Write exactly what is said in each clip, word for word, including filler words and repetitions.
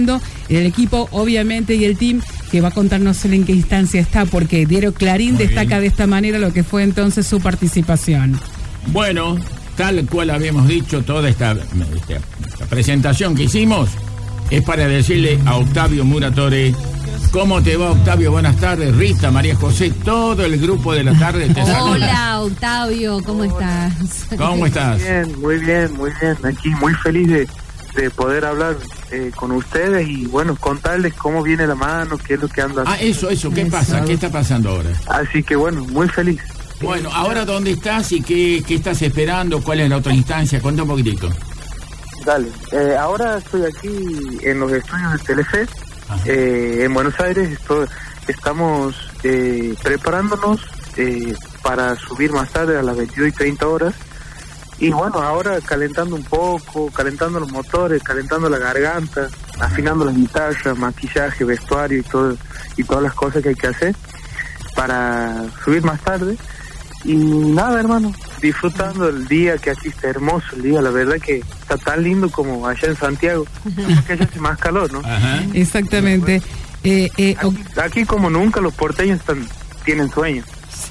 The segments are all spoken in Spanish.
el equipo, obviamente, y el team que va a contarnos en qué instancia está, porque Diario Clarín Muy destaca bien. de esta manera lo que fue entonces su participación. Bueno, tal cual habíamos dicho, toda esta, esta, esta presentación que hicimos es para decirle a Octavio Muratore: ¿cómo te va, Octavio? Buenas tardes. Rita, María José, todo el grupo de la tarde te saluda. Hola, Octavio, ¿cómo Hola. estás? ¿Cómo estás? Muy bien, muy bien, muy bien. Aquí muy feliz de, de poder hablar eh, con ustedes y, bueno, contarles cómo viene la mano, qué es lo que anda. Ah, eso, eso, ¿qué Eso. pasa? ¿Qué está pasando ahora? Así que, bueno, muy feliz. Bueno, ¿ahora dónde estás y qué, qué estás esperando? ¿Cuál es la otra instancia? Cuenta un poquitito. Dale. Eh, ahora estoy aquí en los estudios de Telefe, eh, en Buenos Aires. Estoy, estamos eh, preparándonos eh, para subir más tarde a las veintidós y treinta horas. Y bueno, ahora calentando un poco, calentando los motores, calentando la garganta, afinando las guitarras, maquillaje, vestuario y todo, y todas las cosas que hay que hacer para subir más tarde. Y nada, hermano, disfrutando el día, que aquí está hermoso el día, la verdad que está tan lindo como allá en Santiago, porque allá hace más calor, ¿no? Ajá. Exactamente. Eh, eh, Aquí, aquí como nunca los porteños están, tienen sueño.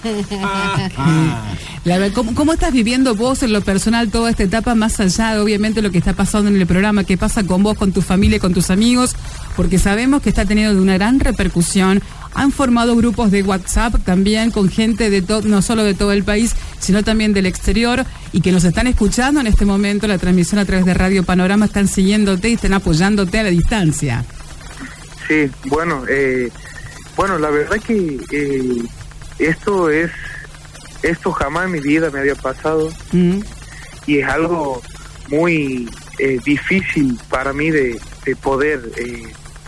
Ah, ah. La ver- ¿cómo, ¿Cómo estás viviendo vos en lo personal toda esta etapa, más allá de obviamente lo que está pasando en el programa? ¿Qué pasa con vos, con tu familia, con tus amigos? Porque sabemos que está teniendo una gran repercusión. Han formado grupos de WhatsApp también con gente de todo, no solo de todo el país, sino también del exterior, y que nos están escuchando en este momento, la transmisión a través de Radio Panorama, están siguiéndote y están apoyándote a la distancia. Sí, bueno, eh, bueno, la verdad que eh, esto es, esto jamás en mi vida me había pasado. Mm. Y es algo muy eh, difícil para mí de, de poder, eh,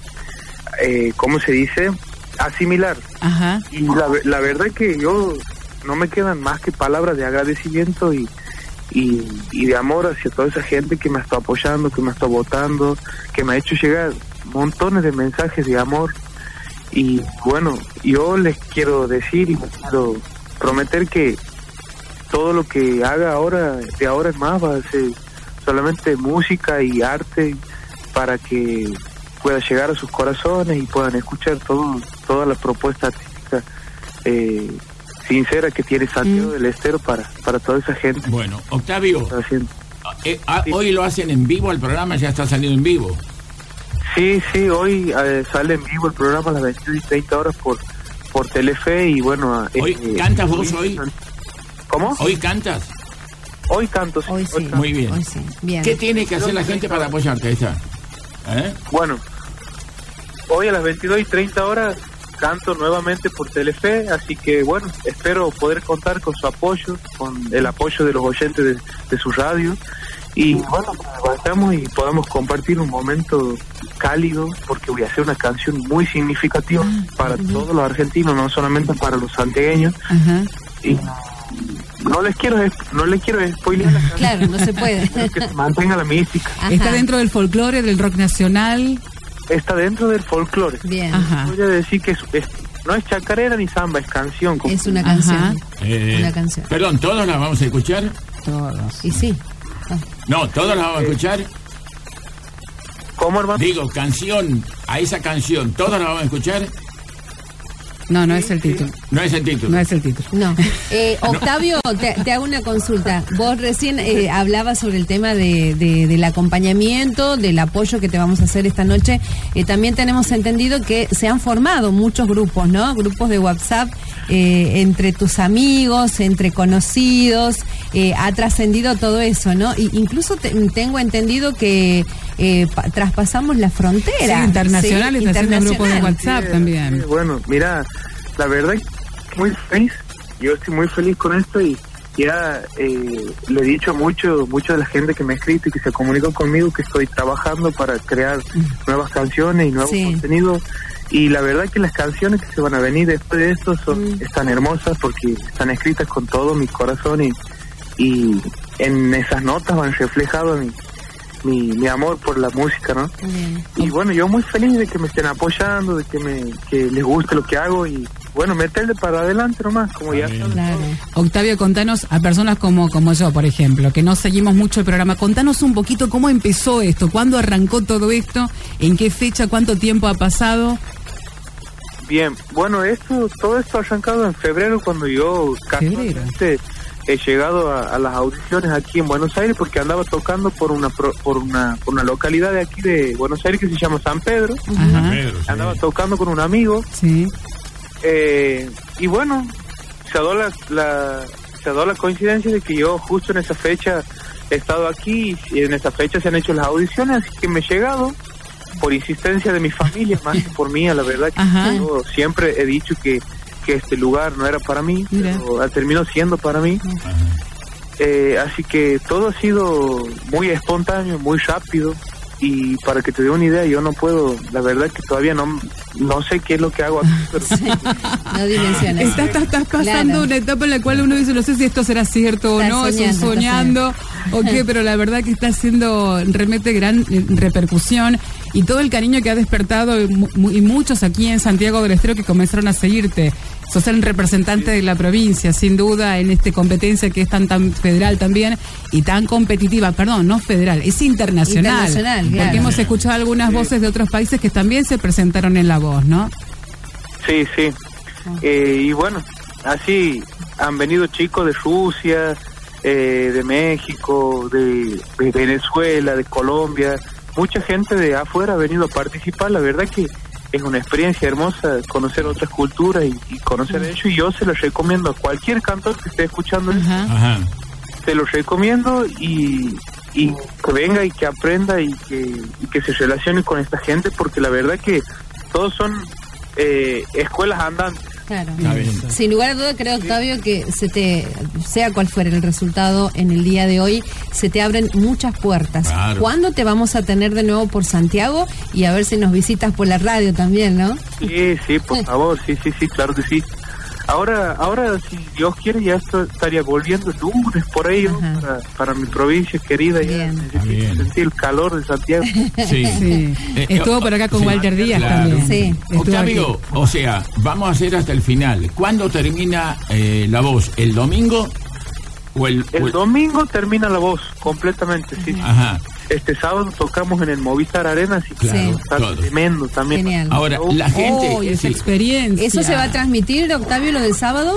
eh, ¿cómo se dice?, asimilar. Ajá. Y la, la verdad que yo no me quedan más que palabras de agradecimiento y, y, y de amor hacia toda esa gente que me está apoyando, que me está votando, que me ha hecho llegar montones de mensajes de amor. Y bueno, yo les quiero decir y les quiero prometer que todo lo que haga ahora, de ahora en más, va a ser solamente música y arte para que pueda llegar a sus corazones y puedan escuchar todo, toda la propuesta artística eh, sincera que tiene Santiago Mm. del Estero para, para toda esa gente. Bueno, Octavio, que está haciendo. eh, ah, hoy lo hacen en vivo, el programa ya está saliendo en vivo. Sí, sí, hoy eh, sale en vivo el programa a las veintidós y treinta horas por, por Telefe y bueno... ¿Hoy eh, cantas vos hoy? ¿Cómo? ¿Hoy cantas? Hoy canto, sí. Hoy sí. canto. Muy bien. Hoy sí, bien. ¿Qué tiene que hacer la gente para apoyarte? Ahí está. ¿Eh? Bueno, hoy a las veintidós y treinta horas canto nuevamente por Telefe, así que bueno, espero poder contar con su apoyo, con el apoyo de los oyentes de, de su radio, y bueno, que vayamos y podamos compartir un momento cálido, porque voy a hacer una canción muy significativa para todos los argentinos, no solamente para los santiagueños. Ajá. Y no les quiero no les quiero spoilear la canción. Claro, no se puede. Quiero que se mantenga la mística. Ajá. Está dentro del folclore, del rock nacional. Está dentro del folclore. Bien. Ajá. Voy a decir que es, es- no es chacarera ni samba, es canción. como- Es una Ajá. canción. Eh, Una canción. Perdón, ¿todos la vamos a escuchar? Todos. Y sí. No, ¿todos la vamos a escuchar? ¿Cómo, hermano? Digo, canción, a esa canción, ¿todos la vamos a escuchar? No, no es el título. No es el título. No es el título. No. Eh, Octavio, te, te hago una consulta. Vos recién eh, hablabas sobre el tema de, de- del acompañamiento, del apoyo que te vamos a hacer esta noche. Eh, también tenemos entendido que se han formado muchos grupos, ¿no? Grupos de WhatsApp eh, entre tus amigos, entre conocidos. Eh, ha trascendido todo eso, ¿no? Y incluso te- tengo entendido que eh, pa- traspasamos la frontera. Sí, internacionales, Sí, haciendo grupos de internacional. WhatsApp Sí, también. sí, bueno, mira, la verdad que muy feliz. Yo estoy muy feliz con esto y ya eh, le he dicho mucho, mucho de la gente que me ha escrito y que se comunicó conmigo que estoy trabajando para crear nuevas canciones y nuevos Sí. contenidos. Y la verdad que las canciones que se van a venir después de esto son Mm. están hermosas porque están escritas con todo mi corazón y, y en esas notas van reflejado mi, mi, mi amor por la música, ¿no? Bien. Y bueno, yo muy feliz de que me estén apoyando, de que me que les guste lo que hago y, bueno, meterle para adelante nomás, como ya sabes. Claro. Octavio, contanos a personas como, como yo, por ejemplo, que no seguimos mucho el programa, contanos un poquito cómo empezó esto, cuándo arrancó todo esto, en qué fecha, cuánto tiempo ha pasado. Bien, bueno, esto, todo esto ha arrancado en febrero, cuando yo casualmente he llegado a, a las audiciones aquí en Buenos Aires, porque andaba tocando por una pro, por una por una localidad de aquí de Buenos Aires que se llama San Pedro. Ajá. San Pedro, sí. Andaba tocando con un amigo. Sí. Eh, y bueno, se ha dado la, la, se ha dado la coincidencia de que yo justo en esa fecha he estado aquí y en esa fecha se han hecho las audiciones, así que me he llegado por insistencia de mi familia, más que por mí, la verdad que Ajá. yo siempre he dicho que, que este lugar no era para mí, Mira. pero terminó siendo para mí. Eh, así que todo ha sido muy espontáneo, muy rápido. Y para que te dé una idea, yo no puedo, la verdad que todavía no no sé qué es lo que hago aquí, pero Sí, no dimensiones. Estás, estás, estás pasando Claro. una etapa en la cual uno dice, no sé si esto será cierto o Estás no, es un soñando, soñando o qué, pero la verdad que está haciendo realmente gran eh, repercusión y todo el cariño que ha despertado y, mu- y muchos aquí en Santiago del Estero que comenzaron a seguirte. Sos el representante de la provincia, sin duda, en esta competencia que es tan, tan federal también y tan competitiva, perdón, no federal, es internacional. Internacional, porque claro. hemos escuchado algunas Sí. voces de otros países que también se presentaron en La Voz, ¿no? sí, sí. Eh, y bueno, así han venido chicos de Rusia, eh, de México, de, de Venezuela, de Colombia, mucha gente de afuera ha venido a participar. La verdad que es una experiencia hermosa conocer otras culturas y, y conocer eso, y yo se los recomiendo a cualquier cantor que esté escuchando esto. Ajá. Ajá. Se los recomiendo y, y que venga y que aprenda y que, y que se relacione con esta gente, porque la verdad que todos son eh, escuelas andantes. Claro. Está bien. Sin lugar a duda, creo, Octavio, que se te, sea cual fuera el resultado en el día de hoy, se te abren muchas puertas. Claro. ¿Cuándo te vamos a tener de nuevo por Santiago? Y a ver si nos visitas por la radio también, ¿no? Sí, sí, por favor, sí, sí, sí, claro que sí. Ahora, ahora si Dios quiere, ya esto estaría volviendo el lunes por ahí, ¿no? Ajá. para, para mi provincia querida. Ya Bien. necesito Bien. sentir el calor de Santiago. Sí. Sí. Eh, Estuvo eh, por acá con sí, Walter Díaz claro. también. Sí. Estuvo Octavio, aquí. o sea, vamos a hacer hasta el final. ¿Cuándo termina eh, La Voz? ¿El domingo? ¿O el, o El el- domingo termina La Voz, completamente, sí. Ajá. Este sábado tocamos en el Movistar Arena, así que Claro, está todo. tremendo también. Genial. Ahora, la gente... Oh, y esa sí. experiencia. ¿Eso se va a transmitir, Octavio, lo del sábado?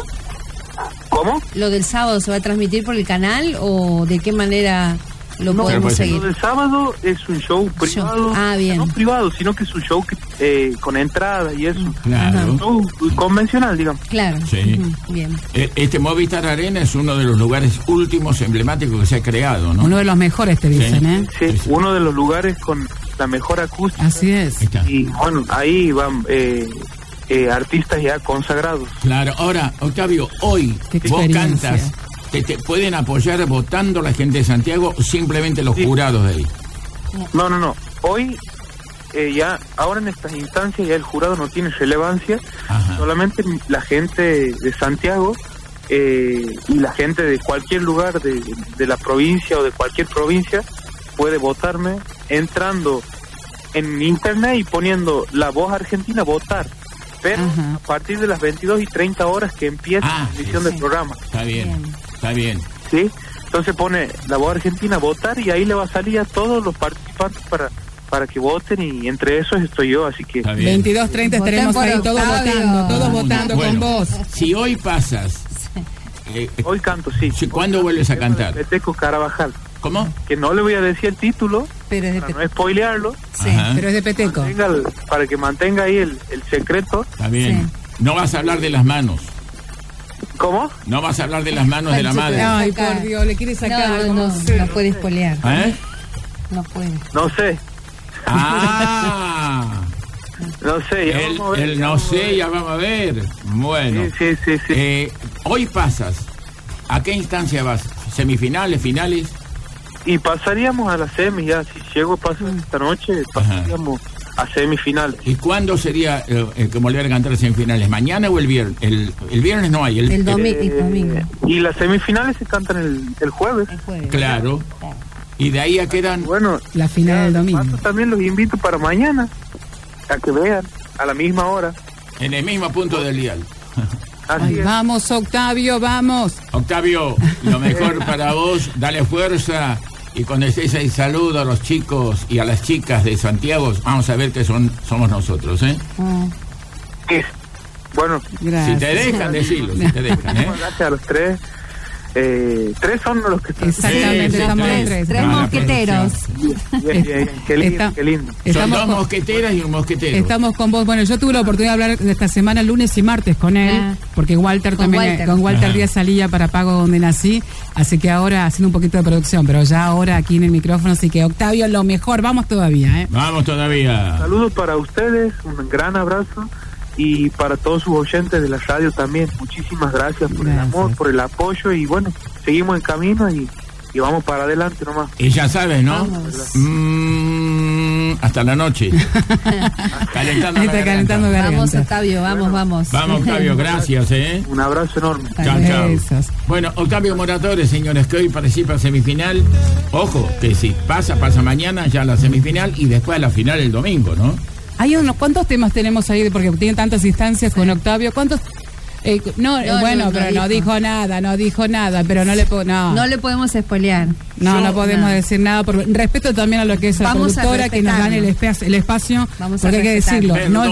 ¿Cómo? ¿Lo del sábado se va a transmitir por el canal o de qué manera lo No, podemos pues, seguir? Lo del sábado es un show privado. Ah, bien. No privado, sino que es un show que, eh, con entrada y eso. Claro. Un show convencional, digamos. Claro. Sí. Ujú, bien. Eh, Este Movistar Arena es uno de los lugares últimos emblemáticos que se ha creado, ¿no? Uno de los mejores, te dicen, Sí. ¿eh? Sí, Sí, sí. uno de los lugares con la mejor acústica. Así es. Ahí está. Y bueno, ahí van eh, eh, artistas ya consagrados. Claro, ahora, Octavio, hoy Qué vos experiencia. cantas, te, te pueden apoyar votando la gente de Santiago o simplemente los Sí. jurados de ahí. No, no, no. Hoy, eh, ya, ahora en estas instancias, ya el jurado no tiene relevancia. Ajá. Solamente la gente de Santiago eh, y la gente de cualquier lugar de, de la provincia o de cualquier provincia puede votarme entrando en internet y poniendo La Voz Argentina votar. Pero Ajá. a partir de las veintidós y treinta horas que empieza Ah, la emisión sí. del programa, Está bien, Bien. está bien. ¿sí? Entonces pone La Voz Argentina votar y ahí le va a salir a todos los participantes para para que voten, y entre esos estoy yo, así que Está bien. veintidós treinta Voten estaremos por ahí todos Octavio. votando, todos votando Bueno, con vos. Si hoy pasas, eh, eh, hoy canto, sí. Sí, ¿cuándo vuelves a cantar? Peteco Carabajal, ¿cómo? que no le voy a decir el título Pero es de para no spoilearlo, Sí. Ajá. Pero es de Peteco. mantenga el- para que mantenga ahí el, el secreto. Está bien. No vas a hablar de las manos. ¿Cómo? No vas a hablar de las manos de la madre. Ay, por Dios, le quiere sacar No, algo. no, no, sé. no puede spoilear. ¿Eh? No puede. No sé, Ah, no sé. ya el, vamos a ver, el ya no vamos a sé, ver. ya vamos a ver. Bueno, Sí, sí, sí, sí. eh, hoy pasas. ¿A qué instancia vas? ¿Semifinales, finales? Y pasaríamos a la semi ya, si llego paso esta noche, pasaríamos a semifinales. ¿Y cuándo sería eh, eh, que volver a cantar en semifinales? ¿Mañana o el viernes? El, el viernes no hay. El, El domi- el- y domingo. Y las semifinales se cantan el, el jueves. El jueves. claro. Y de ahí a quedan. Bueno, La final del de domingo. paso también los invito para mañana, a que vean, a la misma hora. En el mismo punto del dial. Así Ay, es. vamos, Octavio, vamos. Octavio, lo mejor para vos, dale fuerza. Y cuando estés ahí, saludo a los chicos y a las chicas de Santiago. Vamos a ver que son somos nosotros, ¿eh? Oh, Sí. Bueno, gracias. Si te dejan, decirlo, si te dejan, ¿eh? gracias a los tres. Eh, tres son los que están. Exactamente, Sí, sí, estamos tres. los tres. Tres Ah, la mosqueteros. Bien, bien, bien. Qué lindo, Está- qué lindo. Son Estamos dos con- mosqueteras y un mosquetero. Estamos con vos. Bueno, yo tuve la oportunidad de hablar de esta semana lunes y martes con él, Ah. porque Walter Con también, Walter. con Walter Ajá. Díaz salía para Pago Donde Nací, así que ahora haciendo un poquito de producción, pero ya ahora aquí en el micrófono, así que Octavio, lo mejor, vamos todavía, ¿eh? Vamos todavía. Saludos para ustedes, un gran abrazo y para todos sus oyentes de la radio también. Muchísimas gracias por Gracias. el amor, por el apoyo y bueno, seguimos en camino y, y vamos para adelante nomás. Y ya sabes, ¿no? Vamos. Mm, hasta la noche. Calentando la Está garganta. calentando garganta. Vamos, Octavio, vamos, vamos. Vamos, Octavio, gracias, ¿eh? Un abrazo enorme. Chao, chao. Besos. Bueno, Octavio Muratore, señores, que hoy participa en semifinal. Ojo, que si pasa, pasa mañana ya la semifinal y después la final el domingo, ¿no? Hay unos, ¿cuántos temas tenemos ahí? Porque tiene tantas instancias con Octavio. ¿Cuántos? Eh, no, No, bueno, no, no pero no dijo. dijo nada, no dijo nada, pero no le puedo, no. No le podemos espolear. No, Yo- no podemos no. decir nada. Por respeto también a lo que es la Vamos a productora que nos dan el, respetarlo. espa- el espacio, Vamos a porque hay que respetarlo. decirlo. No,